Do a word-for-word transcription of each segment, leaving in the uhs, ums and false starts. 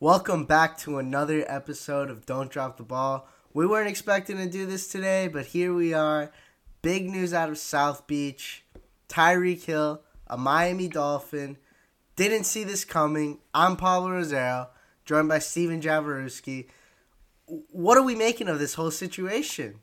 Welcome back to another episode of Don't Drop the Ball. We weren't expecting to do this today, but here we are. Big news out of South Beach. Tyreek Hill, a Miami Dolphin. Didn't see this coming. I'm Pablo Rosero, joined by Steven Jaworski. What are we making of this whole situation?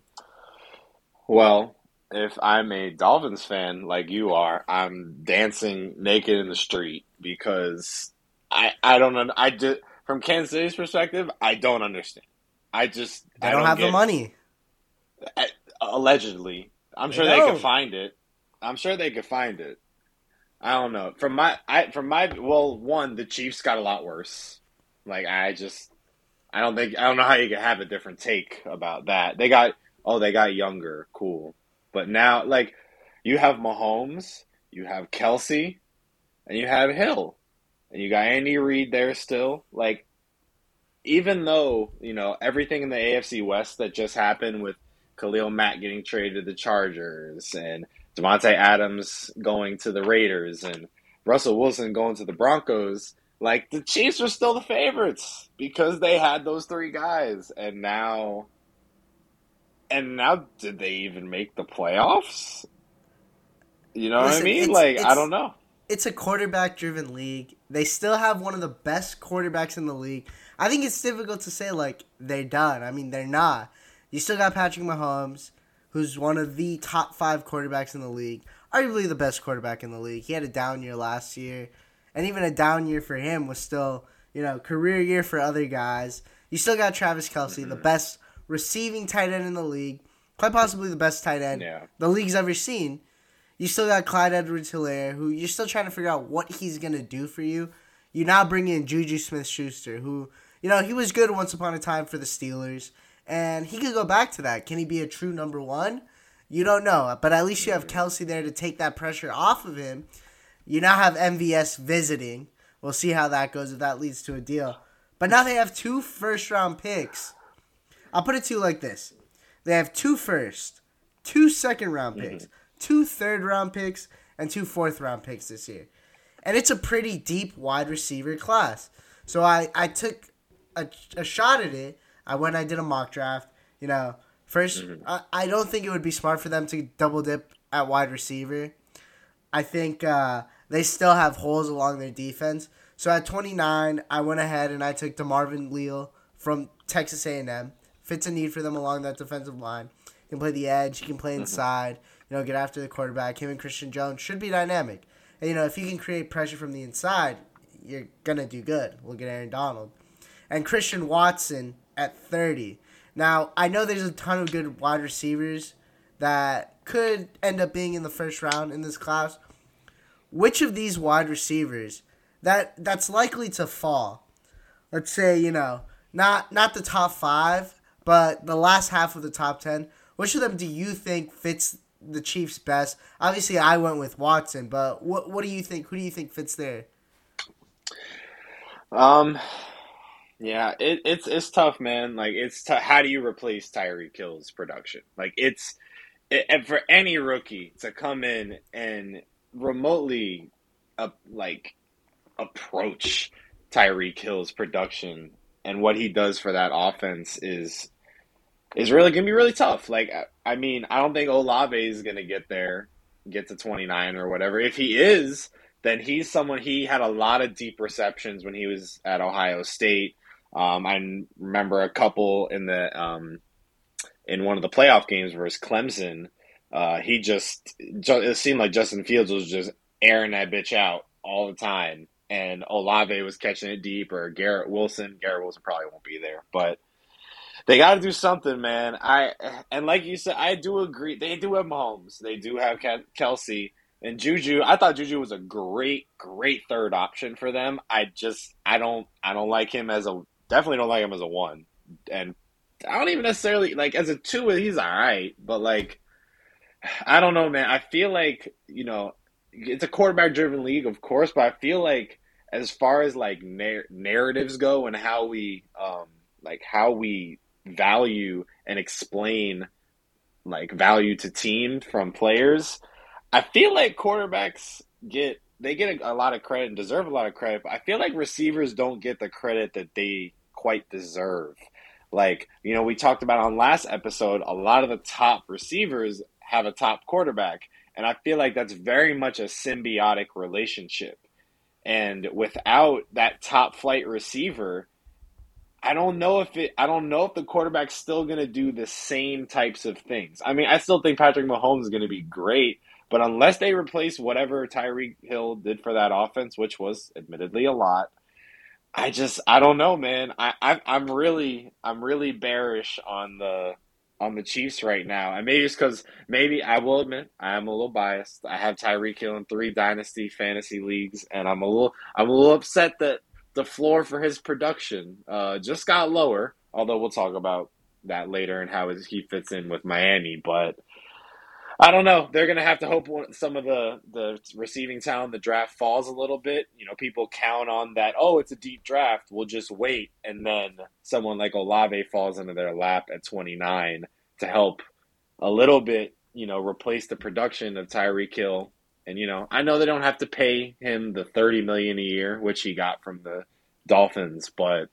Well, if I'm a Dolphins fan like you are, I'm dancing naked in the street because I I don't un- I did from Kansas City's perspective, I don't understand. I just They I don't don't have the get money. I, allegedly. I'm They sure they could don't. find it. I'm sure they could find it. I don't know. From my I from my well, one, the Chiefs got a lot worse. Like I just I don't think I don't know how you can have a different take about that. They got oh, they got younger, cool. But now like you have Mahomes, you have Kelsey, and you have Hill. And you got Andy Reid there still. Like even though, you know, everything in the A F C West that just happened with Khalil Mack getting traded to the Chargers and Devontae Adams going to the Raiders and Russell Wilson going to the Broncos, like the Chiefs were still the favorites because they had those three guys. And now and now did they even make the playoffs? You know what I Listen, mean? it's Like I it's don't know. it's a quarterback-driven league. They still have one of the best quarterbacks in the league. I think it's difficult to say, like, they're done. I mean, they're not. You still got Patrick Mahomes, who's one of the top five quarterbacks in the league. Arguably the best quarterback in the league. He had a down year last year. And even a down year for him was still, you know, career year for other guys. You still got Travis Kelce, the best receiving tight end in the league. Quite possibly the best tight end Yeah. the league's ever seen. You still got Clyde Edwards-Helaire, who you're still trying to figure out what he's going to do for you. You now bring in Juju Smith-Schuster, who, you know, he was good once upon a time for the Steelers, and he could go back to that. Can he be a true number one? You don't know, but at least you have Kelsey there to take that pressure off of him. You now have M V S visiting. We'll see how that goes if that leads to a deal. But now they have two first-round picks. I'll put it to you like this. They have two first, two second-round picks. Mm-hmm. Two third-round picks, and two fourth-round picks this year. And it's a pretty deep wide receiver class. So I, I took a, a shot at it. I went I did a mock draft. You know, first, mm-hmm. I, I don't think it would be smart for them to double dip at wide receiver. I think uh, they still have holes along their defense. So at twenty-nine, I went ahead and I took DeMarvin Leal from Texas A and M. Fits a need for them along that defensive line. He can play the edge. He can play inside. Mm-hmm. You know, get after the quarterback. Him and Christian Jones should be dynamic. And, you know, if you can create pressure from the inside, you're going to do good. We'll get Aaron Donald. And Christian Watson at thirty. Now, I know there's a ton of good wide receivers that could end up being in the first round in this class. Which of these wide receivers that that's likely to fall? Let's say, you know, not not the top five, but the last half of the top ten. Which of them do you think fits the Chiefs best? Obviously, I went with Watson, but what what do you think? Who do you think fits there? Um, yeah, it, it's it's tough, man. Like it's t- how do you replace Tyreek Hill's production? Like it's it, and for any rookie to come in and remotely, uh, like approach Tyreek Hill's production and what he does for that offense is. is really going to be really tough. Like, I mean, I don't think Olave is going to get there, get to twenty-nine or whatever. If he is, then he's someone, he had a lot of deep receptions when he was at Ohio State. Um, I remember a couple in the um, in one of the playoff games versus Clemson. Uh, he just, it seemed like Justin Fields was just airing that bitch out all the time. And Olave was catching it deep, or Garrett Wilson. Garrett Wilson probably won't be there, but they got to do something, man. I and like you said, I do agree. They do have Mahomes. They do have Kelsey and Juju. I thought Juju was a great, great third option for them. I just, I don't, I don't like him as a. Definitely don't like him as a one, and I don't even necessarily like as a two. He's all right, but like, I don't know, man. I feel like you know, it's a quarterback-driven league, of course, but I feel like as far as like nar- narratives go and how we, um, like how we. value and explain like value to team from players, I feel like quarterbacks get they get a, a lot of credit and deserve a lot of credit, but I feel like receivers don't get the credit that they quite deserve. Like, you know, we talked about on last episode, a lot of the top receivers have a top quarterback. And I feel like that's very much a symbiotic relationship. And without that top flight receiver, I don't know if it I don't know if the quarterback's still gonna do the same types of things. I mean, I still think Patrick Mahomes is gonna be great, but unless they replace whatever Tyreek Hill did for that offense, which was admittedly a lot, I just I don't know, man. I, I I'm really I'm really bearish on the on the Chiefs right now, and maybe it's because maybe I will admit I am a little biased. I have Tyreek Hill in three dynasty fantasy leagues, and I'm a little I'm a little upset that the floor for his production uh, just got lower. Although we'll talk about that later and how he fits in with Miami, but. I don't know. They're going to have to hope some of the, the receiving talent in the draft falls a little bit. You know, people count on that, oh, it's a deep draft. We'll just wait. And then someone like Olave falls into their lap at twenty-nine to help a little bit, you know, replace the production of Tyreek Hill. And, you know, I know they don't have to pay him the thirty million dollars a year, which he got from the Dolphins, but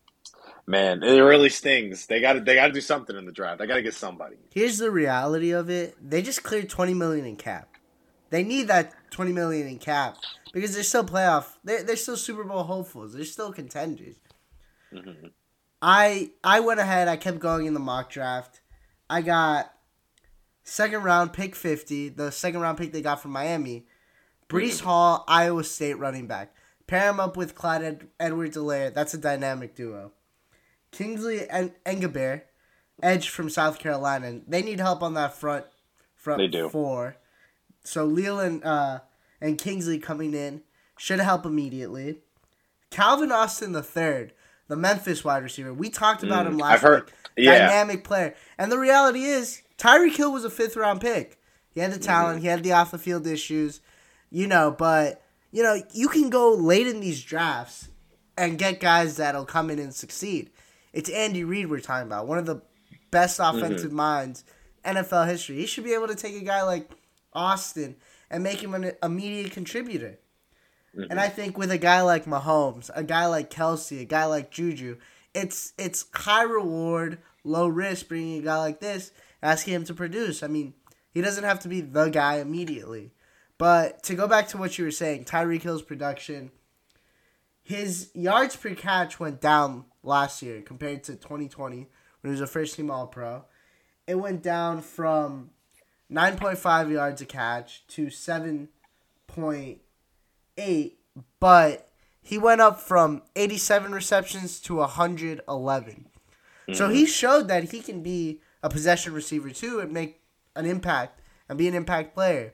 man, it really stings. They got to they got to do something in the draft. They got to get somebody. Here's the reality of it: they just cleared twenty million in cap. They need that twenty million in cap because they're still playoff. They're they're still Super Bowl hopefuls. They're still contenders. Mm-hmm. I I went ahead. I kept going in the mock draft. I got second round pick fifty. The second round pick they got from Miami. Breece mm-hmm. Hall, Iowa State running back. Pair him up with Clyde Ed- Edwards-Helaire. That's a dynamic duo. Kingsley and Engelbert, edge from South Carolina. They need help on that front front they do. four. So Leland uh, and Kingsley coming in should help immediately. Calvin Austin the third, the Memphis wide receiver. We talked about mm, him last I've heard, week. Yeah. Dynamic player. And the reality is, Tyreek Hill was a fifth round pick. He had the talent. Mm-hmm. He had the off the field issues. You know, but you know you can go late in these drafts and get guys that'll come in and succeed. It's Andy Reid we're talking about, one of the best offensive mm-hmm. minds N F L history. He should be able to take a guy like Austin and make him an immediate contributor. Mm-hmm. And I think with a guy like Mahomes, a guy like Kelsey, a guy like Juju, it's it's high reward, low risk bringing a guy like this, asking him to produce. I mean, he doesn't have to be the guy immediately. But to go back to what you were saying, Tyreek Hill's production, his yards per catch went down last year compared to twenty twenty when he was a first-team All-Pro. It went down from nine point five yards a catch to seven point eight, but he went up from eighty-seven receptions to one hundred eleven. Mm-hmm. So he showed that he can be a possession receiver too and make an impact and be an impact player.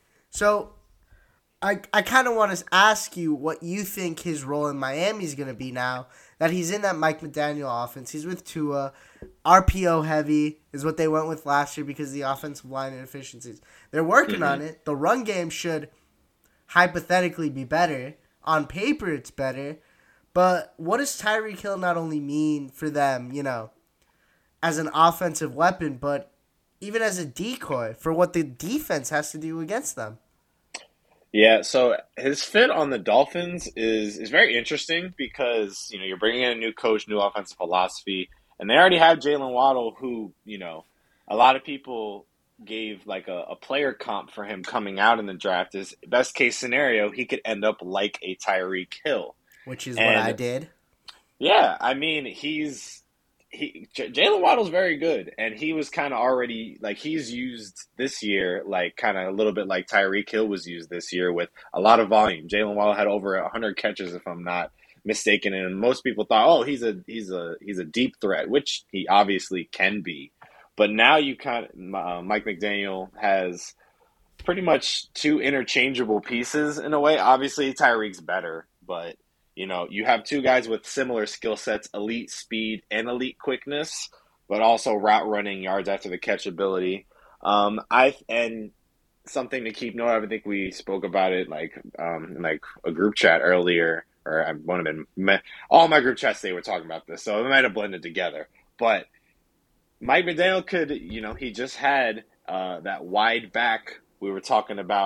So I I kind of want to ask you what you think his role in Miami is going to be now that he's in that Mike McDaniel offense. He's with Tua. R P O heavy is what they went with last year because of the offensive line inefficiencies. They're working mm-hmm. on it. The run game should hypothetically be better. On paper, it's better. But what does Tyreek Hill not only mean for them, you know, as an offensive weapon, but even as a decoy for what the defense has to do against them? Yeah, so his fit on the Dolphins is is very interesting because, you know, you're bringing in a new coach, new offensive philosophy, and they already have Jalen Waddle, who, you know, a lot of people gave like a, a player comp for him coming out in the draft. Is best case scenario, he could end up like a Tyreek Hill. Which is and, what I did. Yeah, I mean, he's he J- Jalen Waddle's very good, and he was kind of already like he's used this year, like kind of a little bit like Tyreek Hill was used this year with a lot of volume. Jalen Waddle had over one hundred catches, if I'm not mistaken, and most people thought, oh, he's a he's a he's a deep threat, which he obviously can be. But now you kind of uh, Mike McDaniel has pretty much two interchangeable pieces in a way. Obviously, Tyreek's better, but you know, you have two guys with similar skill sets, elite speed and elite quickness, but also route running, yards after the catch ability. Um, I and something to keep note of. I think we spoke about it like um, in like a group chat earlier, or I one of them. All my group chats they were talking about this, so it might have blended together. But Mike McDaniel could, you know, he just had uh, that wide back we were talking about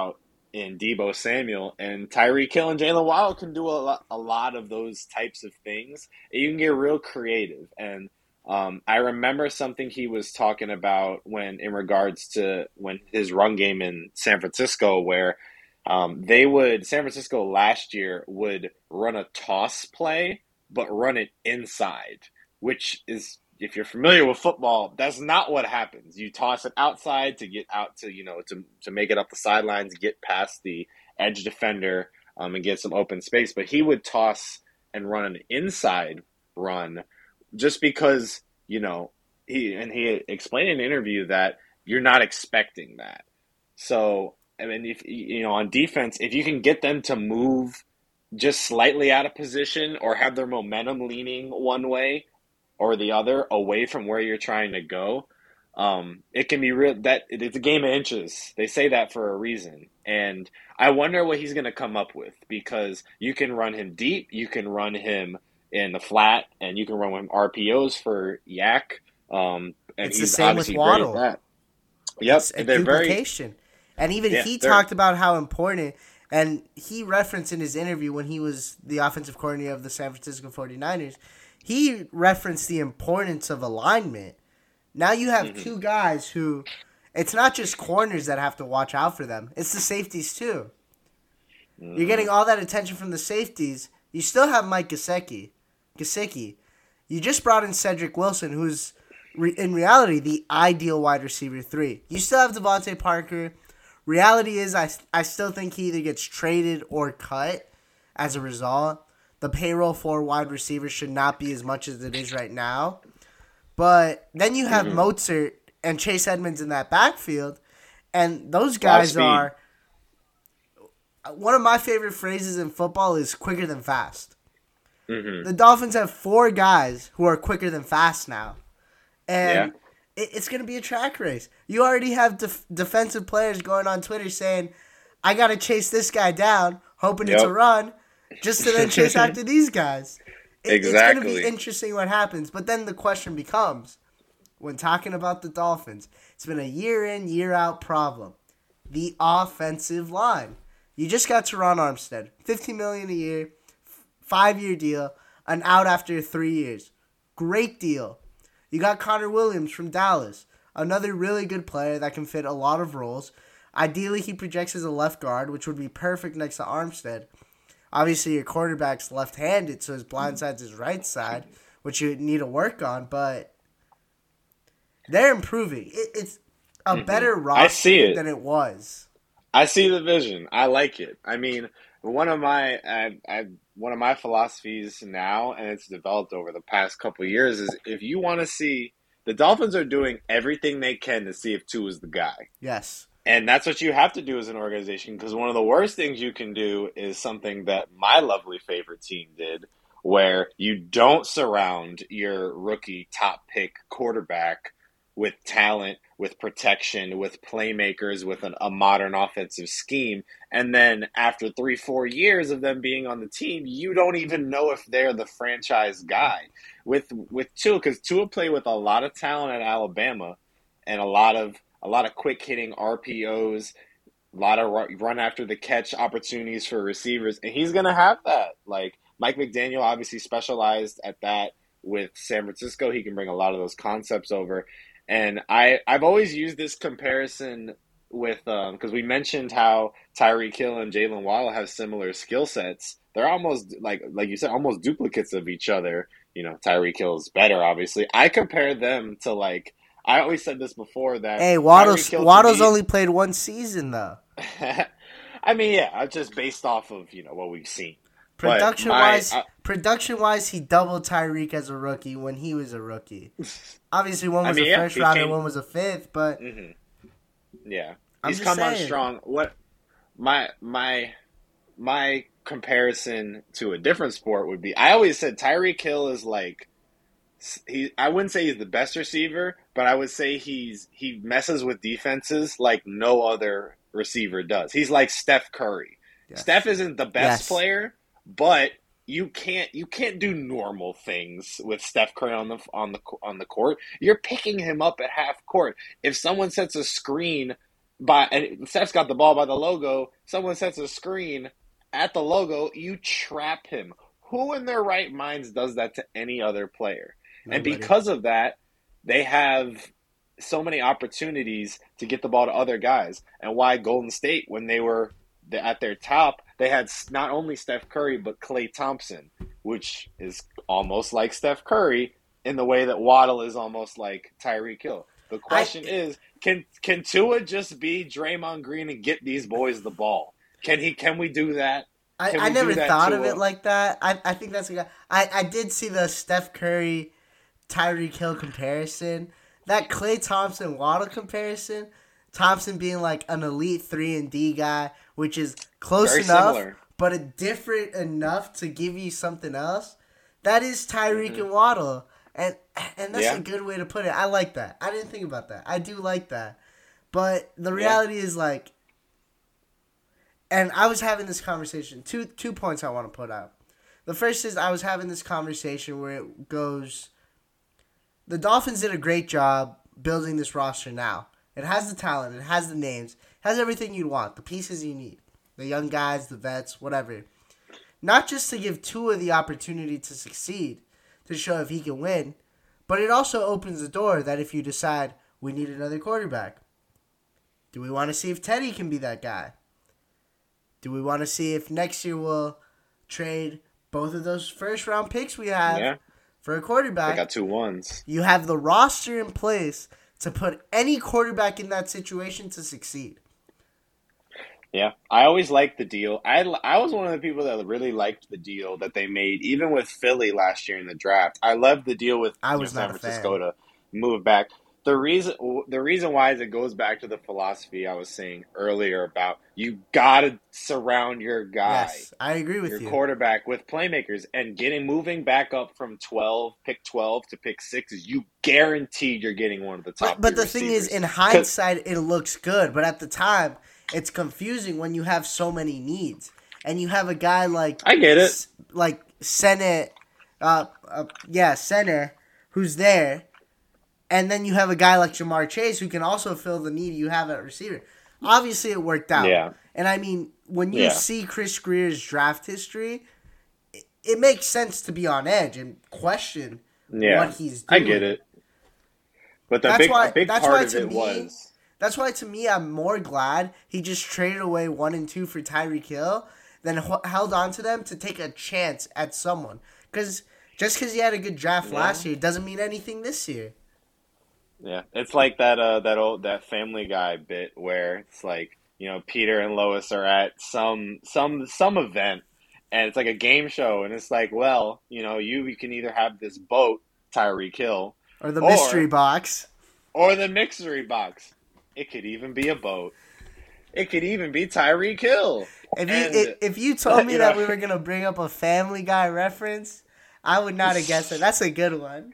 in Debo Samuel, and Tyreek Hill and Jalen Waddle can do a lot, a lot of those types of things. You can get real creative, and um, I remember something he was talking about when in regards to when his run game in San Francisco, where um, they would San Francisco last year would run a toss play, but run it inside, which is, if you're familiar with football, that's not what happens. You toss it outside to get out to, you know, to to make it up the sidelines, get past the edge defender, um, and get some open space. But he would toss and run an inside run just because, you know, he and he explained in an interview that you're not expecting that. So, I mean, if you know, on defense, if you can get them to move just slightly out of position or have their momentum leaning one way or the other away from where you're trying to go, um, it can be real. That it's a game of inches. They say that for a reason, and I wonder what he's going to come up with, because you can run him deep, you can run him in the flat, and you can run him R P Os for Yak. Um, and It's he's the same with obviously Waddle. great at that. Yep, It's a they're very duplication. And even yeah, he they're- talked about how important, and he referenced in his interview when he was the offensive coordinator of the San Francisco forty-niners, he referenced the importance of alignment. Now you have Mhm. two guys who, it's not just corners that have to watch out for them. It's the safeties too. Mhm. You're getting all that attention from the safeties. You still have Mike Gesicki. Gesicki. You just brought in Cedric Wilson, who's re- in reality the ideal wide receiver three. You still have Devontae Parker. Reality is, I, I still think he either gets traded or cut as a result. The payroll for wide receivers should not be as much as it is right now. But then you have Mhm. Mozart and Chase Edmonds in that backfield, and those guys speed. are... One of my favorite phrases in football is quicker than fast. Mhm. The Dolphins have four guys who are quicker than fast now. And it, it's going to be a track race. You already have def- defensive players going on Twitter saying, I got to chase this guy down, hoping it's a Yep. run, just to then chase after these guys. It, It's going to Exactly. be interesting what happens. But then the question becomes, when talking about the Dolphins, it's been a year in, year out problem. The offensive line. You just got Teron Armstead, fifteen million dollars a year, f- five-year deal, an out after three years. Great deal. You got Connor Williams from Dallas, another really good player that can fit a lot of roles. Ideally, he projects as a left guard, which would be perfect next to Armstead. Obviously, your quarterback's left-handed, so his blind side's his right side, which you need to work on, but they're improving. It, it's a Mhm. better I see roster it. than it was. I see the vision. I like it. I mean, one of my I, I, one of my philosophies now, and it's developed over the past couple of years, is if you want to see, the Dolphins are doing everything they can to see if Tua is the guy. Yes. And that's what you have to do as an organization, because one of the worst things you can do is something that my lovely favorite team did, where you don't surround your rookie top pick quarterback with talent, with protection, with playmakers, with an, a modern offensive scheme. And then after three, four years of them being on the team, you don't even know if they're the franchise guy. With with Tua, because Tua played with a lot of talent at Alabama and a lot of a lot of quick hitting R P Os, a lot of run after the catch opportunities for receivers, and he's gonna have that. Like Mike McDaniel obviously specialized at that with San Francisco. He can bring a lot of those concepts over. And I, I've always used this comparison with, um, because we mentioned how Tyreek Hill and Jalen Waddle have similar skill sets. They're almost, like like you said, almost duplicates of each other. You know, Tyreek Hill's better, obviously. I compare them to, like, I always said this before that. Hey, Waddle's, Tyreek Hill to Waddle's me- only played one season, though. I mean, yeah, just based off of, you know, what we've seen. But Production my- wise, I- production wise, he doubled Tyreek as a rookie when he was a rookie. Obviously, one I was mean, a yeah, first he rounder, came- one was a fifth. But Mhm. Yeah, I'm he's just come on saying. strong. What my my my comparison to a different sport would be? I always said Tyreek Hill is like he. I wouldn't say he's the best receiver, but I would say he's he messes with defenses like no other receiver does. He's like Steph Curry. Yes. Steph isn't the best Yes. player, but you can't you can't do normal things with Steph Curry on the on the on the court. You're picking him up at half court. If someone sets a screen by and Steph's got the ball by the logo. Someone sets a screen at the logo. You trap him. Who in their right minds does that to any other player? Nobody. And because of that, they have so many opportunities to get the ball to other guys. And why Golden State, when they were at their top, they had not only Steph Curry, but Klay Thompson, which is almost like Steph Curry in the way that Waddle is almost like Tyreek Hill. The question I, is, can can Tua just be Draymond Green and get these boys the ball? Can he? Can we do that? I, I never thought of it like that. I, I think that's a guy. I, I did see the Steph Curry, Tyreek Hill comparison. That Klay Thompson Waddle comparison. Thompson being like an elite three and D guy, which is close Very enough, similar. but a different enough to give you something else. That is Tyreek Mm-hmm. and Waddle, and and that's Yeah. a good way to put it. I like that. I didn't think about that. I do like that, but the reality yeah. is like. And I was having this conversation. Two two points I want to put out. The first is I was having this conversation where it goes, the Dolphins did a great job building this roster now. It has the talent. It has the names. It has everything you want. The pieces you need. The young guys, the vets, whatever. Not just to give Tua the opportunity to succeed, to show if he can win, but it also opens the door that if you decide we need another quarterback, do we want to see if Teddy can be that guy? Do we want to see if next year we'll trade both of those first round picks we have yeah. for a quarterback? I got two ones. You have the roster in place to put any quarterback in that situation to succeed. Yeah, I always liked the deal. I I was one of the people that really liked the deal that they made, even with Philly last year in the draft. I loved the deal with I was you know, not San a fan. Francisco to move back. The reason the reason why is it goes back to the philosophy I was saying earlier about you gotta surround your guy, Yes, I agree with your you. quarterback with playmakers, and getting moving back up from twelve, pick twelve to pick six is you guaranteed you're getting one of the top. But, but the receivers. thing is, in hindsight, it looks good. But at the time, it's confusing when you have so many needs and you have a guy like I get it, like Senate, uh, uh yeah, center who's there. And then you have a guy like Jamar Chase who can also fill the need you have at receiver. Obviously, it worked out. Yeah. And I mean, when you Yeah. see Chris Greer's draft history, it, it makes sense to be on edge and question yeah, what he's doing. I get it. But the That's big, why- a big that's part why of to it me- was That's why, to me, I'm more glad he just traded away one and two for Tyreek Hill than h- held on to them to take a chance at someone. Because just because he had a good draft Yeah. last year doesn't mean anything this year. Yeah, it's like that uh that old that Family Guy bit where it's like, you know, Peter and Lois are at some some some event and it's like a game show and it's like, well, you know, you, you can either have this boat, Tyreek Hill, Or the Or- mystery box. or the mystery box. It could even be a boat. It could even be Tyreek Hill. If you And- if, if you told me you that know- we were gonna bring up a Family Guy reference, I would not have guessed it. That's a good one.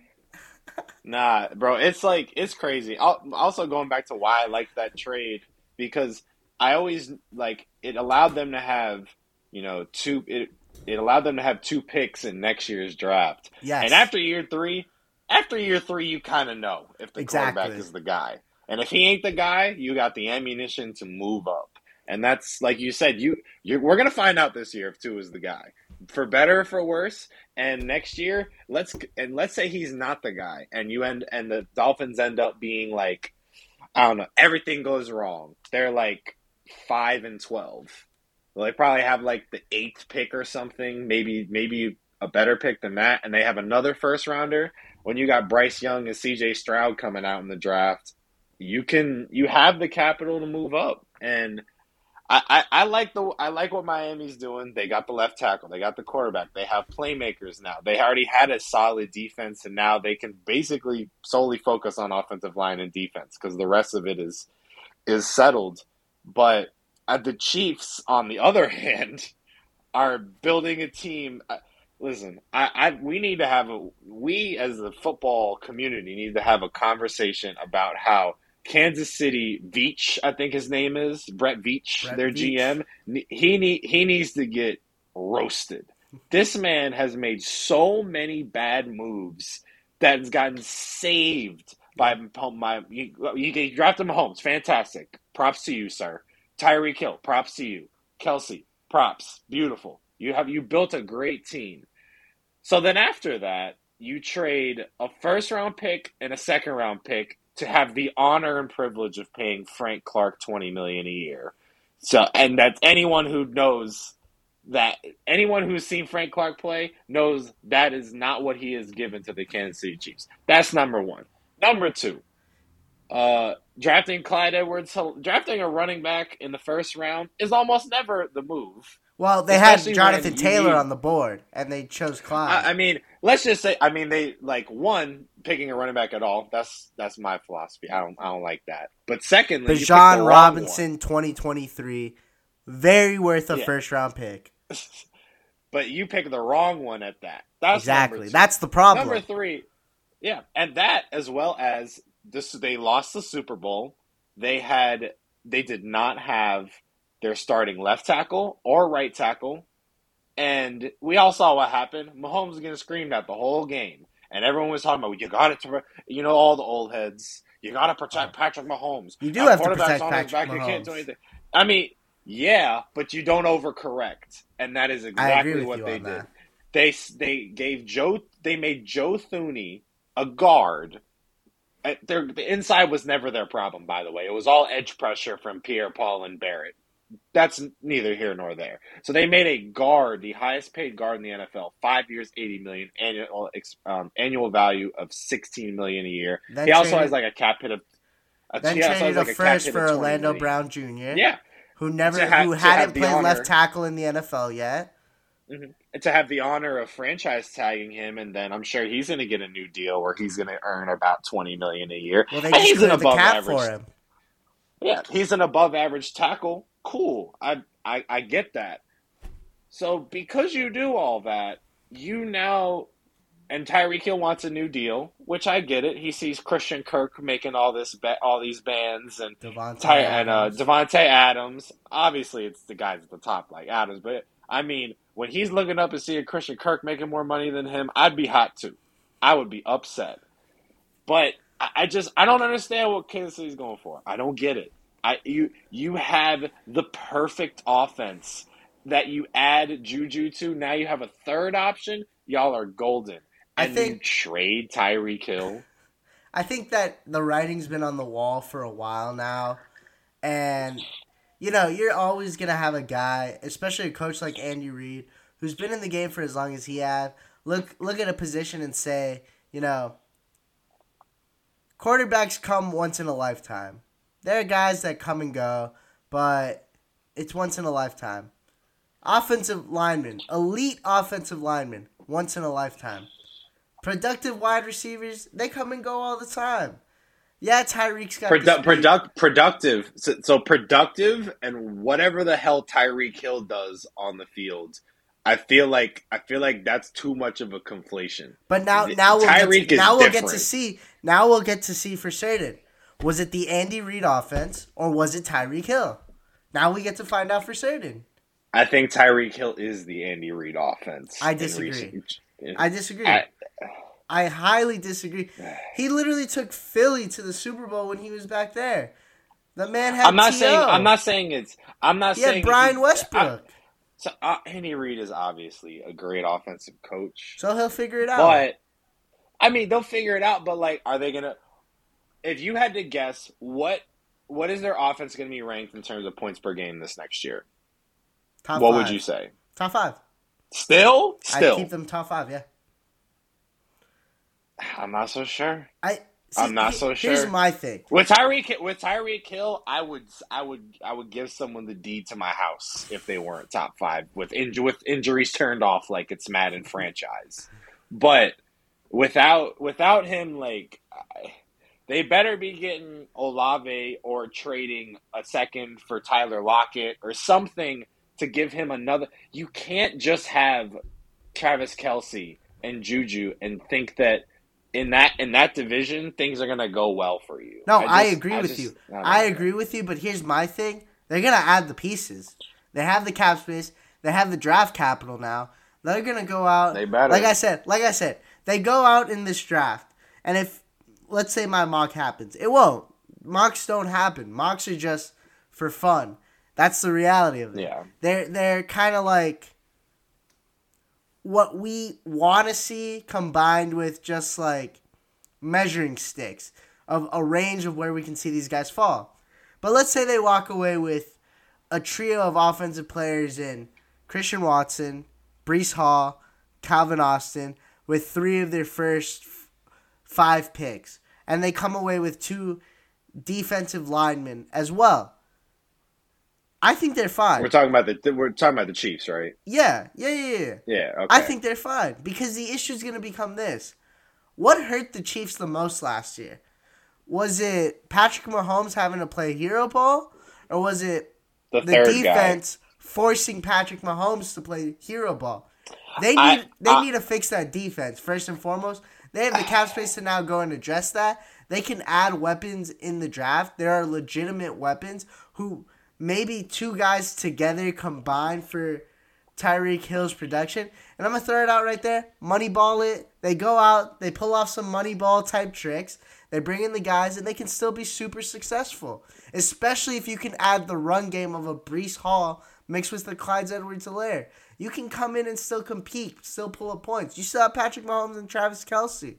Nah, bro, it's like it's crazy. Al- Also, going back to why I liked that trade because I always like it allowed them to have, you know, two. It it allowed them to have two picks in next year's draft. Yes. And after year three, after year three, you kind of know if the Exactly. quarterback is the guy, and if he ain't the guy, you got the ammunition to move up. And that's like you said, you you we're gonna find out this year if two is the guy, for better or for worse. And next year, let's and let's say he's not the guy, and you end and the Dolphins end up being like, I don't know, everything goes wrong. They're like five and twelve. Well, they probably have like the eighth pick or something, maybe maybe a better pick than that, and they have another first rounder. When you got Bryce Young and C J Stroud coming out in the draft, you can you have the capital to move up. And I, I, I like the I like what Miami's doing. They got the left tackle, they got the quarterback, they have playmakers now. They already had a solid defense, and now they can basically solely focus on offensive line and defense because the rest of it is is settled. But uh, the Chiefs, on the other hand, are building a team. Uh, listen, I, I we need to have a we as the football community need to have a conversation about how Kansas City Veach, I think his name is Brett Veach, Brett their Veach. G M. He need he needs to get roasted. This man has made so many bad moves that's gotten saved by my. You, you drafted Mahomes, fantastic. Props to you, sir. Tyreek Hill, props to you. Kelsey, props. Beautiful. You have you built a great team. So then after that, you trade a first round pick and a second round pick to have the honor and privilege of paying Frank Clark twenty million dollars a year. So and that's anyone who knows that anyone who's seen Frank Clark play knows that is not what he is given to the Kansas City Chiefs. That's number one. Number two, uh, drafting Clyde Edwards, drafting a running back in the first round is almost never the move. Well, they had Jonathan Taylor need, on the board, and they chose Clyde. I, I mean, let's just say, I mean, they like one picking a running back at all. That's that's my philosophy. I don't I don't like that. But secondly, Bijan Robinson, twenty twenty-three, very worth a yeah. first round pick. But you pick the wrong one at that. That's exactly. That's the problem. Number three, yeah, and that as well as this, they lost the Super Bowl. They had they did not have their starting left tackle or right tackle. And we all saw what happened. Mahomes was getting screamed at the whole game. And everyone was talking about, you got to, you know, all the old heads, you got to protect Patrick Mahomes. You do have to protect Patrick back, Mahomes. You can't do anything. I mean, yeah, but you don't overcorrect. And that is exactly what they did. That. They they gave Joe, they made Joe Thuney a guard. Their, the inside was never their problem, by the way. It was all edge pressure from Pierre-Paul and Barrett. That's neither here nor there. So they made a guard, the highest paid guard in the N F L, five years, eighty million annual um, annual value of sixteen million a year. That he also traded, has like a cap hit of. A, then traded like a first for Orlando million. Brown Junior Yeah, who never, ha- who hadn't played honor, left tackle in the N F L yet. Mm-hmm. And to have the honor of franchise tagging him, and then I'm sure he's going to get a new deal where he's going to earn about twenty million a year. Well, they just he's an above the cap average. For him. Yeah, he's an above average tackle. Cool. I, I I get that. So because you do all that, you now and Tyreek Hill wants a new deal, which I get it. He sees Christian Kirk making all this ba- all these bands and Devontae Ty- Adams. and uh, Devontae Adams. Obviously, it's the guys at the top like Adams, but I mean, when he's looking up and seeing Christian Kirk making more money than him, I'd be hot too. I would be upset. But I, I just I don't understand what Kansas City's going for. I don't get it. I, you you have the perfect offense that you add Juju to. Now you have a third option. Y'all are golden. And I think you trade Tyreek Hill. I think that the writing's been on the wall for a while now. And, you know, you're always going to have a guy, especially a coach like Andy Reid, who's been in the game for as long as he has, look, look at a position and say, you know, quarterbacks come once in a lifetime. There are guys that come and go, but it's once in a lifetime. Offensive linemen, elite offensive linemen, once in a lifetime. Productive wide receivers, they come and go all the time. Yeah, Tyreek's got Produ- product, productive. So, so productive and whatever the hell Tyreek Hill does on the field, I feel like I feel like that's too much of a conflation. But now, now we'll Tyreek get to, now we'll get to see. Now we'll get to see for certain. Was it the Andy Reid offense or was it Tyreek Hill? Now we get to find out for certain. I think Tyreek Hill is the Andy Reid offense. I disagree. I disagree. I, I highly disagree. He literally took Philly to the Super Bowl when he was back there. The man had I'm not T O. saying I'm not saying it's I'm not he saying had Brian Westbrook. I, so uh, Andy Reid is obviously a great offensive coach. So he'll figure it out. But I mean, they'll figure it out, but like are they going to if you had to guess, what what is their offense going to be ranked in terms of points per game this next year? Top what five. would you say? Top five. Still? Still. I'd keep them top five, yeah. I'm not so sure. I see, I'm not he, so sure. Here's my thing. With Tyreek with Tyreek Hill, I would I would I would give someone the deed to my house if they weren't top five with inj- with injuries turned off like it's Madden franchise. But without without him, like I, they better be getting Olave or trading a second for Tyler Lockett or something to give him another. You can't just have Travis Kelce and Juju and think that in that in that division things are gonna go well for you. No, I, just, I agree I with just, you. I, I agree with you, but here's my thing. They're gonna add the pieces. They have the cap space. They have the draft capital now. They're gonna go out. They better. Like I said, like I said, they go out in this draft, and if let's say my mock happens, it won't. Mocks don't happen. Mocks are just for fun. That's the reality of it. Yeah. They're they're kind of like what we want to see combined with just like measuring sticks of a range of where we can see these guys fall. But let's say they walk away with a trio of offensive players in Christian Watson, Breece Hall, Calvin Austin, with three of their first f- five picks. And they come away with two defensive linemen as well. I think they're fine. We're talking about the we're talking about the Chiefs, right? Yeah, yeah, yeah, yeah. Yeah, okay. I think they're fine because the issue is going to become this. What hurt the Chiefs the most last year? Was it Patrick Mahomes having to play hero ball? Or was it the, the third defense guy. forcing Patrick Mahomes to play hero ball? They need I, they I, need to fix that defense, first and foremost. They have the cap space to now go and address that. They can add weapons in the draft. There are legitimate weapons who maybe two guys together combined for Tyreek Hill's production. And I'm going to throw it out right there. Moneyball it. They go out. They pull off some Moneyball type tricks. They bring in the guys, and they can still be super successful. Especially if you can add the run game of a Breece Hall mixed with the Clyde Edwards-Helaire. You can come in and still compete, still pull up points. You still have Patrick Mahomes and Travis Kelce.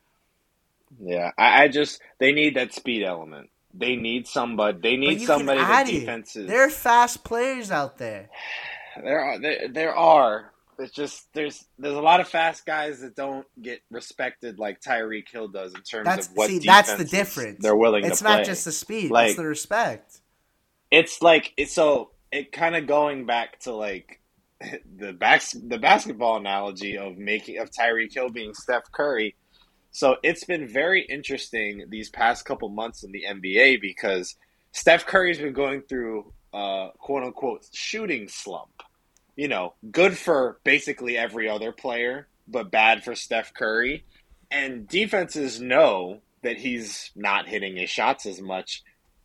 Yeah, I, I just they need that speed element. They need somebody. They need somebody that defenses. There are fast players out there. There are. There, there are. It's just there's there's a lot of fast guys that don't get respected like Tyreek Hill does in terms that's, of what see, that's the difference they're willing it's to play. It's not just the speed; like, it's the respect. It's like it's so it kind of going back to like the bas- the basketball analogy of making of Tyreek Hill being Steph Curry. So it's been very interesting these past couple months in the N B A because Steph Curry's been going through uh, quote unquote shooting slump. You know, good for basically every other player, but bad for Steph Curry. And defenses know that he's not hitting his shots as much,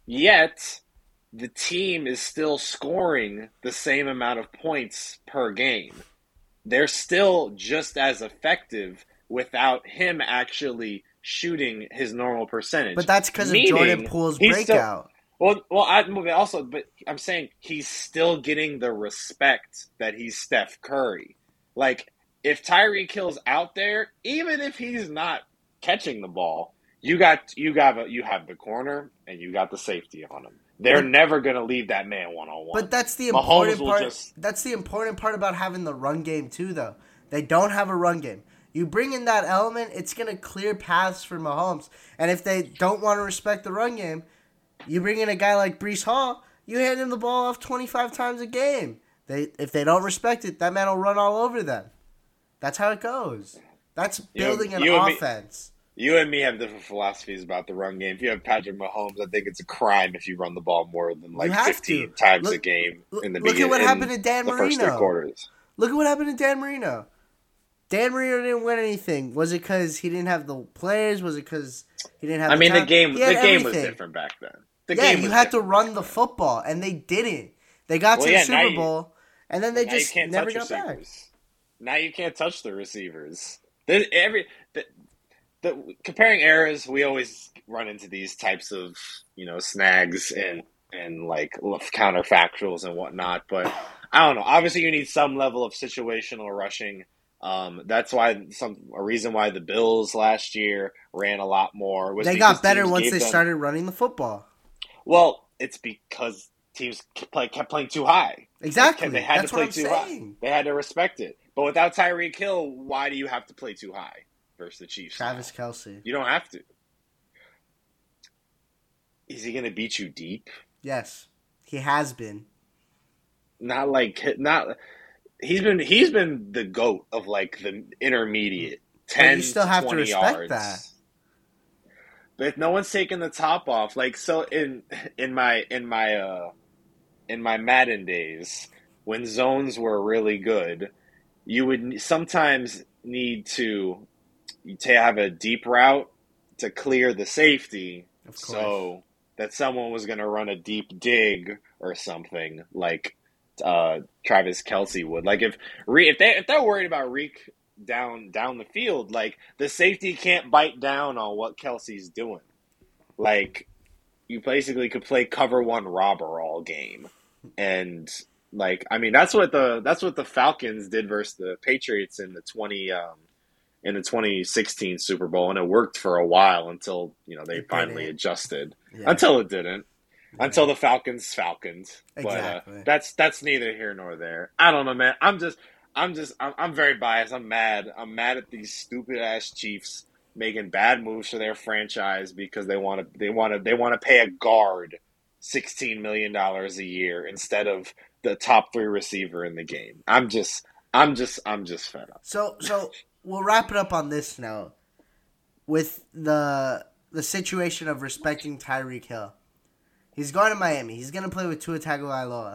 yet the team is still scoring the same amount of points per game. They're still just as effective without him actually shooting his normal percentage. But that's because of Jordan Poole's breakout. Still, well, well, I also, but I'm saying he's still getting the respect that he's Steph Curry. Like, if Tyreek Hill's out there, even if he's not catching the ball, you got you got you have the corner and you got the safety on him. They're but, never gonna leave that man one on one. But that's the important part. Just, that's the important part about having the run game too, though. They don't have a run game. You bring in that element, it's gonna clear paths for Mahomes. And if they don't want to respect the run game, you bring in a guy like Breece Hall, you hand him the ball off twenty-five times a game. They if they don't respect it, that man will run all over them. That's how it goes. That's building you, you an offense. Me, you and me have different philosophies about the run game. If you have Patrick Mahomes, I think it's a crime if you run the ball more than like fifteen to. times look, a game in the Look begin, at what happened to Dan the Marino. First three quarters. Look at what happened to Dan Marino. Dan Marino didn't win anything. Was it because he didn't have the players? Was it because he didn't have I the mean, time? the game, the game everything. was different back then. The yeah, game you had to different. run the football, and they didn't. They got well, to yeah, the Super you, Bowl, and then they now just never got receivers. back. Now you can't touch the receivers. There's every the, the comparing eras, we always run into these types of you know snags and and like counterfactuals and whatnot. But I don't know. Obviously, you need some level of situational rushing. Um, that's why some a reason why the Bills last year ran a lot more. Was they got better once they them, started running the football. Well, it's because teams play, kept playing too high. Exactly. They had that's to play what I'm too saying. high. They had to respect it. But without Tyreek Hill, why do you have to play too high versus the Chiefs? Travis now? Kelce. You don't have to. Is he going to beat you deep? Yes, he has been. Not like not. He's been he's been the GOAT of like the intermediate ten. But you still have to respect yards. that. But if no one's taking the top off, like so in in my in my uh, in my Madden days when zones were really good, you would sometimes need to to have a deep route to clear the safety, so that someone was going to run a deep dig or something like uh, Travis Kelce would. Like if if they if they're worried about Reek down down the field, like the safety can't bite down on what Kelce's doing. Like you basically could play cover one robber all game, and like I mean that's what the that's what the Falcons did versus the Patriots in the twenty um, in the twenty sixteen Super Bowl, and it worked for a while until you know they It finally didn't. adjusted. Yeah. Until it didn't. Yeah. Until the Falcons Falcons. Exactly. But uh, that's that's neither here nor there. I don't know, man. I'm just I'm just I'm, I'm very biased. I'm mad. I'm mad at these stupid ass Chiefs making bad moves for their franchise because they want to they want to they want to pay a guard sixteen million dollars a year instead of the top three receiver in the game. I'm just I'm just I'm just fed up. So so we'll wrap it up on this note with the the situation of respecting Tyreek Hill. He's going to Miami. He's going to play with Tua Tagovailoa.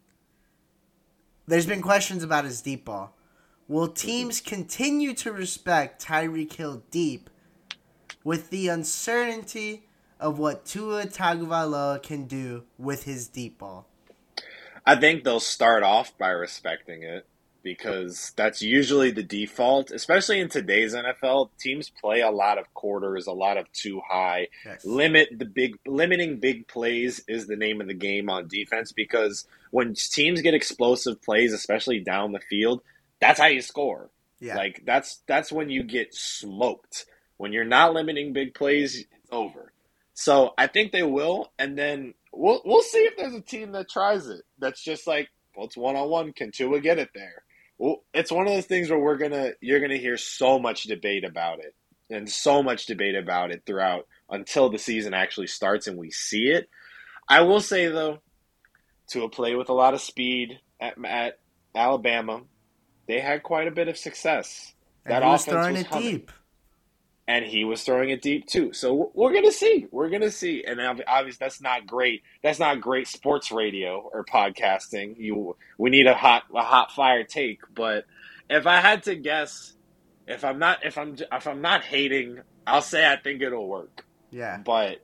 There's been questions about his deep ball. Will teams continue to respect Tyreek Hill deep with the uncertainty of what Tua Tagovailoa can do with his deep ball? I think they'll start off by respecting it because that's usually the default, especially in today's N F L. Teams play a lot of quarters, a lot of too high. Yes. Limit the big, limiting big plays is the name of the game on defense because when teams get explosive plays, especially down the field, that's how you score. Yeah. Like that's that's when you get smoked. When you're not limiting big plays, it's over. So I think they will, and then we'll we'll see if there's a team that tries it. That's just like, well, it's one on one. Can Tua get it there? Well, it's one of those things where we're gonna you're gonna hear so much debate about it, and so much debate about it throughout until the season actually starts and we see it. I will say though, Tua played with a lot of speed at, at Alabama. They had quite a bit of success. And that he was offense throwing was it humming. deep. And he was throwing it deep too. So we're gonna see. We're gonna see. And obviously, that's not great. That's not great sports radio or podcasting. You, we need a hot, a hot fire take. But if I had to guess, if I'm not, if I'm, if I'm not hating, I'll say I think it'll work. Yeah. But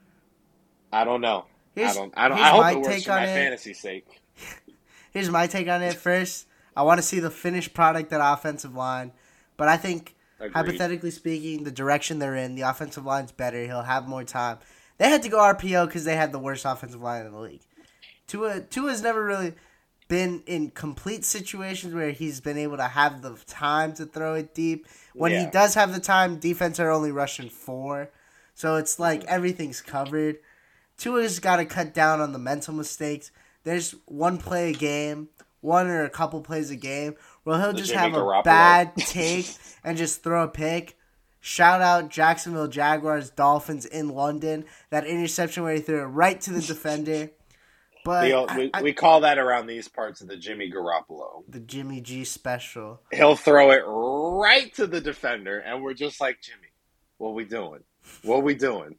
I don't know. Here's, I don't. I don't. here's I hope my it works take for on my it. fantasy sake. Here's my take on it. First, I want to see the finished product, that offensive line. But I think, Agreed. hypothetically speaking, the direction they're in, the offensive line's better. He'll have more time. They had to go R P O because they had the worst offensive line in the league. Tua Tua's never really been in complete situations where he's been able to have the time to throw it deep. When Yeah. he does have the time, defense are only rushing four. So it's like everything's covered. Tua's got to cut down on the mental mistakes. There's one play a game, one or a couple plays a game, where he'll The just Jimmy have a Garoppolo. bad take and just throw a pick. Shout out Jacksonville Jaguars Dolphins in London. That interception where he threw it right to the defender. But The, I- we, I- we call that around these parts of the Jimmy Garoppolo. the Jimmy G special. He'll throw it right to the defender, and we're just like, Jimmy, what we doing? What we doing?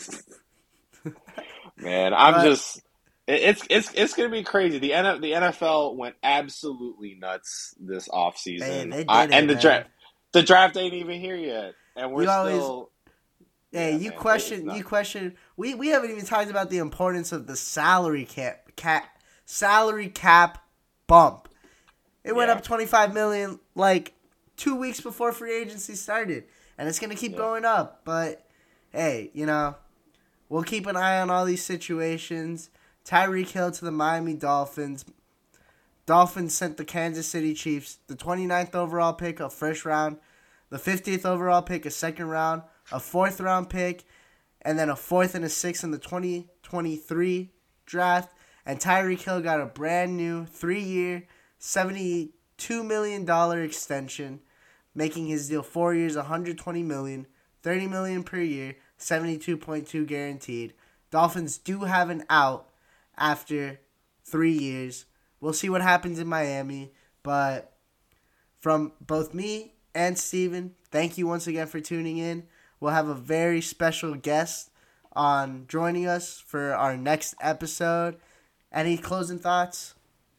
Man, I'm But- just it- it's it's it's gonna be crazy. The N F, the N F L went absolutely nuts this offseason. Hey, they did I- it, and the man. draft the draft ain't even here yet, and we're You always- still. Hey, Yeah, you man, question, it's you nuts. question. We we haven't even talked about the importance of the salary cap, cap salary cap bump. It went Yeah. up twenty five million like two weeks before free agency started, and it's gonna keep Yeah. going up. But hey, you know, we'll keep an eye on all these situations. Tyreek Hill to the Miami Dolphins. Dolphins sent the Kansas City Chiefs the twenty-ninth overall pick, a first round, the fiftieth overall pick, a second round, a fourth round pick, and then a fourth and a sixth in the twenty twenty-three draft. And Tyreek Hill got a brand new three-year, seventy-two million dollars extension, making his deal four years, one hundred twenty million dollars, thirty million dollars per year, seventy-two point two guaranteed. Dolphins do have an out after three years. We'll see what happens in Miami. But from both me and Steven, thank you once again for tuning in. We'll have a very special guest on joining us for our next episode. Any closing thoughts?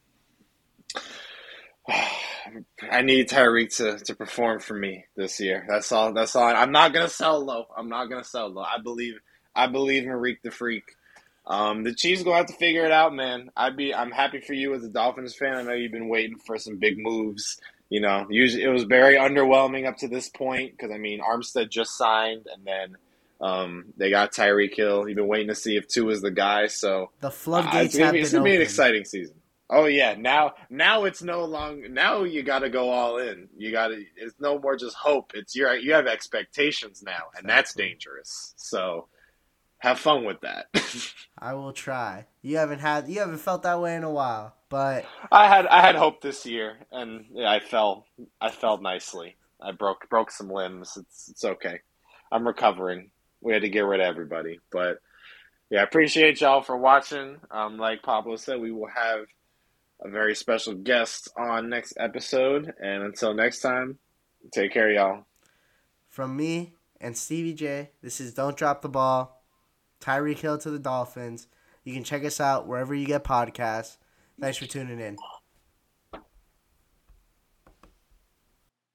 I need Tyreek to, to perform for me this year. That's all. That's all. I'm not gonna sell low. I'm not gonna sell low. I believe. I believe in Reek the Freak. Um, the Chiefs gonna have to figure it out, man. I'd be. I'm happy for you as a Dolphins fan. I know you've been waiting for some big moves. You know, usually it was very underwhelming up to this point because I mean Armstead just signed, and then Um, they got Tyreek Hill. You've been waiting to see if Tua is the guy. So The uh, floodgates it's gonna have be been it's gonna be an opened. exciting season. Oh yeah, now now it's no long. Now you got to go all in. You got to. It's no more just hope. It's your you have expectations now, and that's Exactly. dangerous. So have fun with that. I will try. You haven't had you haven't felt that way in a while, but I had I had hope this year, and yeah, I fell I fell nicely. I broke broke some limbs. It's it's okay. I'm recovering. We had to get rid of everybody, but yeah, I appreciate y'all for watching. Um, like Pablo said, we will have a very special guest on next episode. And until next time, take care, y'all. from me and Stevie J, this is Don't Drop the Ball. Tyreek Hill to the Dolphins. You can check us out wherever you get podcasts. Thanks for tuning in.